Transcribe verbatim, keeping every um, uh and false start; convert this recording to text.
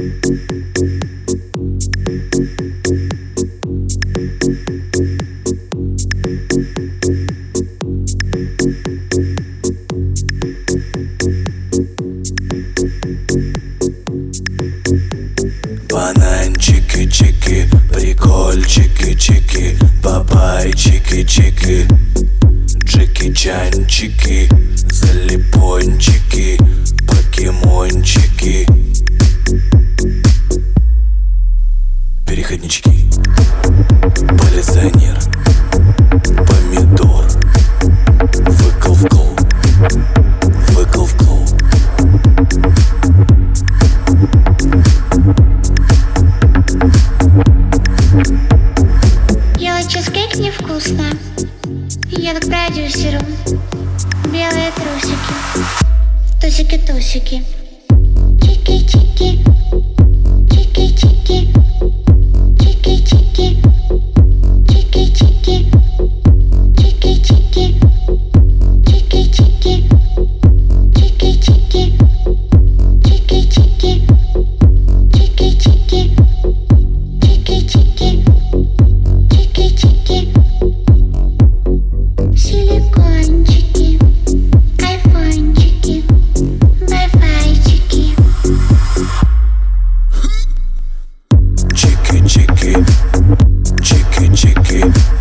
Бананчики, чики, прикольчики, чики, бабайчики, чики, джеки-чанчики, залипончики, покемончики, переходнички, полиционер, помидор, выкл-вкл, выкл-вкл. Ела чизкейк невкусно. Еду к продюсеру. Белые трусики, тусики-тусики. Чики-чики, чики-чики, чики-чики, чики-чики, чики-чики, чики-чики, чики-чики, чики-чики, чики-чики, чики-чики, чики-чики. Силикончики, айфончики, вайфайчики. Чики-чики, чики-чики.